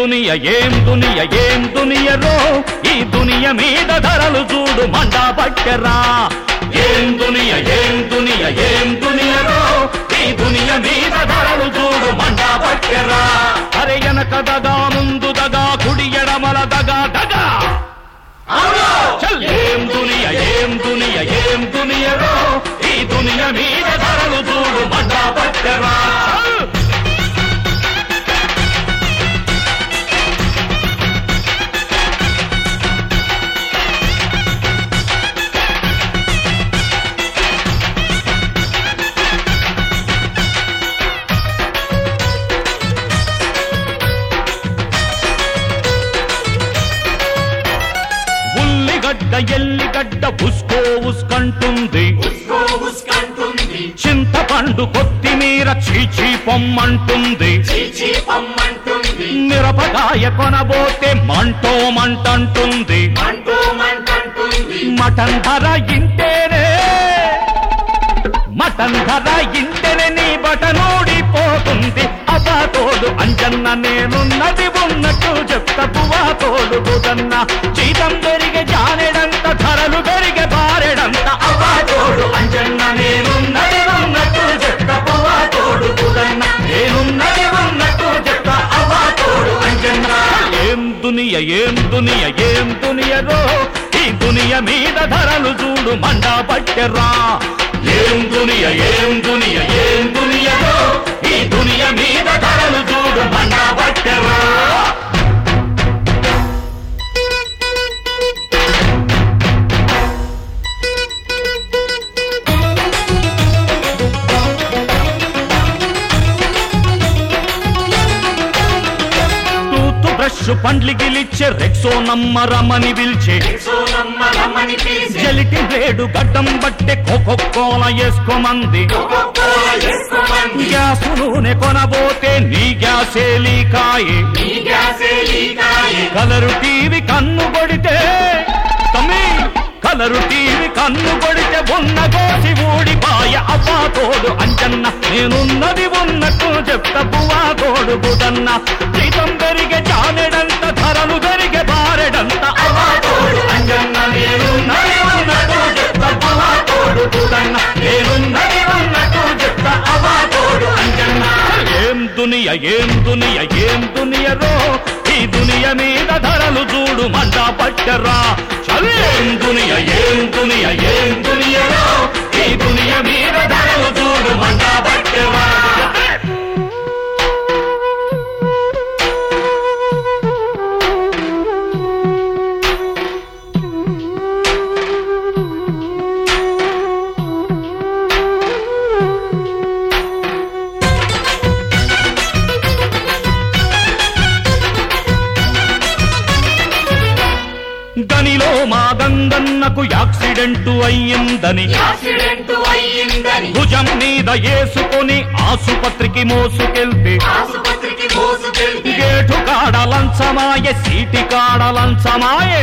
ఏం దునియరో ఈ దునియ మీద ధరలు చూడు మండా పట్టెరా ఏం దునియరో ఈ దునియ మీద ధరలు చూడు మండా పట్టెరా అరే ఎనక దగా ముందు దగా కుడి ఎడమల దగా దగా ఏం దునియరో ఈ దునియ మీద ధరలు చూడు మండా పట్టెరా ఎల్లిగడ్డ ఉస్కో ఉస్కంటుంది చింతపండు కొత్తిమీర చీచీ పొమ్మంటుంది మిరపకాయ కొనబోతే మంటో మంటంటుంది మటన్ ధర ఇంటేనే నీ బటనోడిపోతుంది అబ్బా తోడు అంజన్న నేనున్నది ఉన్నట్టు చెప్తా పువ్వా తోడు బుదన్న జీతం పెరిగే జానెడంత ధరలు పెరిగే బారెడంత అబ్బా తోడు అంజన్న నేనున్నది ఉన్నట్టు చెప్తా పువ్వా తోడు బుదన్న నేనున్నది ఉన్నట్టు చెప్తా అబ్బా తోడు అంజన్న ఏం దునియరో ఈ దునియ మీద ధరలు చూడు మండా పట్టెరా ఏం దునియరో ఈ దునియ మీద ధరలు చూడు మండా పట్టెరా పండ్లిగిలిచ్చే రెక్సో నమ్మరమని పిలిచే జలిటి బ్లేడు గడ్డం బట్టే కోకోకోల వేసుకోమంది గ్యాస్ నూనె కొనబోతే నీ గ్యాసే లీకాయే కలరు టీవీ కన్ను కొడితే ఉన్న కోసి ఊడిపాయ అబ్బా తోడు అంజన్న నేనున్నది ఉన్నట్టు చెప్తా పువ్వా తోడు బుదన్న జీతం పెరిగే జానెడంత ధరలు పెరిగే బారెడంత అబ్బా తోడు అంజన్న నేనున్నది ఉన్నట్టు చెప్తా పువ్వా తోడు బుదన్న నేనున్నది ఉన్నట్టు చెప్తా అబ్బా తోడు అంజన్న ఏం దునియరో ఈ దునియ మీద ధరలు చూడు మండా పట్టెరా ఏం దునియరో ఈ దునియ మీద ధరలు చూడు మండా పట్టెరా గనిలో మా గంగన్నకు యాక్సిడెంటు అయ్యిందని భుజం మీద వేసుకొని ఆసుపత్రికి మోసుకెళ్తే గేటు కాడ లంచమాయే సీటి కాడ లంచమాయే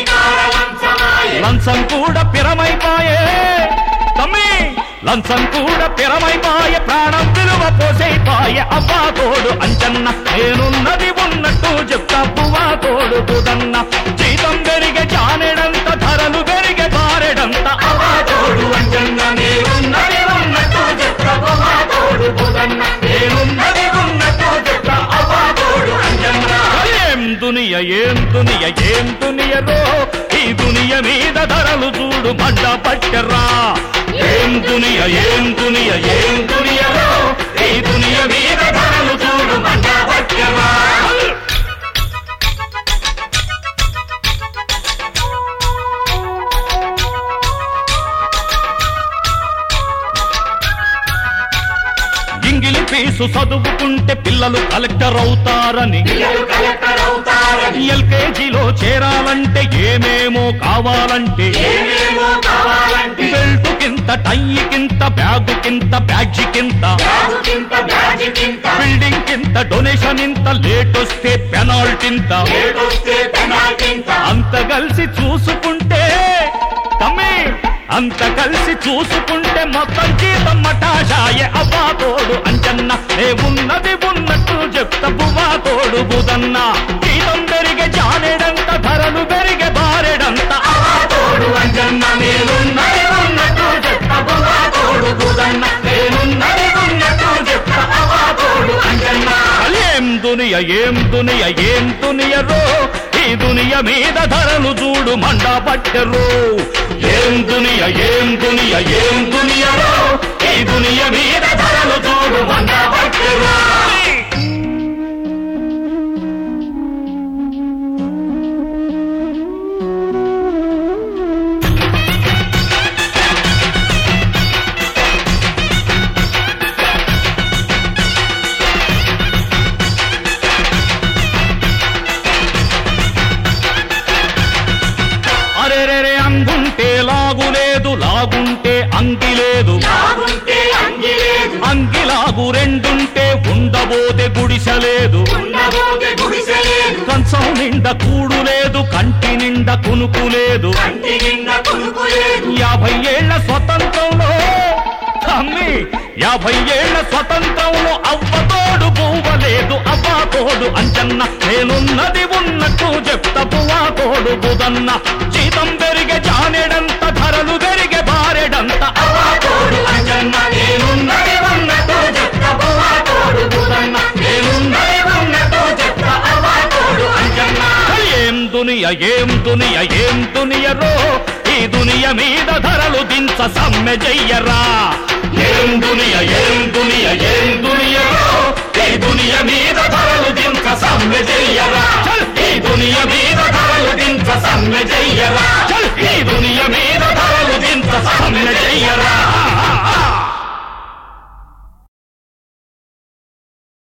లంచం కూడా పిరమైపాయే ప్రాణం విలువ పోసైపాయే అబ్బా తోడు అంజన్న నేనున్నది ఉన్నట్టు చెప్తా పువ్వా తోడు బుదన్న జీతం పెరిగే జానెడంత ధరలు పెరిగే బారెడంత అబ్బా తోడు అంజన్న నేనున్నది ఉన్నట్టు చెప్తా పువ్వా తోడు బుదన్న నేనున్నది ఉన్నట్టు చెప్తా అబ్బా తోడు అంజన్న ఏం దునియరో ఈ దునియ మీద ధరలు చూడు మండా పట్టెరా ఏం దునియరో ఈ దునియ మీద ధరలు చూడు మండా పట్టెరా ఇంగిలి ఫీజు చదువుకుంటే పిల్లలు కలెక్టర్ అవుతారని ఎల్కేజీలో చేరాలంటే ఏమేమో కావాలంటే బెల్ట్ కింత టై కింత బ్యాగు కింత బ్యాడ్జి కింత బిల్డింగ్ కింత డొనేషన్ ఇంత లేట్ వస్తే పెనాల్టింత అంత కలిసి చూసుకుంటే అంత కలిసి చూసుకుంటే మొత్తం జీతం మటాషాయే అబ్బా తోడు అంజన్న ఉన్నది ఉన్నట్టు చెప్త బువ్వా తోడు బుదన్న జీతం పెరిగే జానెడంత ధరలు పెరిగే బారెడంత తోడు అంజన్న నేనున్నది ఉన్నట్టు చెప్త బువ్వా తోడు బుదన్న నేనున్నది ఉన్నట్టు చెప్త అవ్వా తోడు అంజన్న ఏం దునియ ఏం దునియ ఏం దునియరో ఈ దునియ మీద ధరలు చూడు మండా పట్టెరు ఏం దునియ ఏం దునియ ఏం దునియరో ఈ దునియ మీద ధరలు చూడు మండా పట్టెరు అంగుంటే లాగులేదు లాగుంటే అంగి లేదు అంగిలాగు రెండుంటే ఉండబోతే గుడిసెలేదు కంచం నిండా కూడు లేదు కంటి నిండా కునుకు లేదు 50 ఏళ్ల స్వతంత్రంలో తమ్మి 50 ఏళ్ల స్వతంత్రంలో అవ్వతోడు పువ్వలేదు అవ్వా తోడు అంజన్న నేనున్నది ఉన్నట్టు చెప్త పువ్వా తోడు బుదన్న జీతం పెరిగే జానెడంత ధరలు పెరిగే బారెడంత అవ్వా తోడు అంజన్న నేనున్నది ఉన్నట్టు చెప్త పువ్వా తోడు బుదన్న నేనున్నది ఉన్నట్టు చెప్త అవ్వా తోడు అంజన్న ఏం దునియ ఏం దునియ ఏం దునియరో ఈ దునియ మీద ధరలు దించ సమ్మె చెయ్యరా ఏం దునియ ఏం దునియ ఏం దునియరో ఈ దునియ మీద ధరలు దించ సమ్మె చెయ్యరా ఈ దునియ మీద ధరలు దించ సమ్మె చెయ్యరా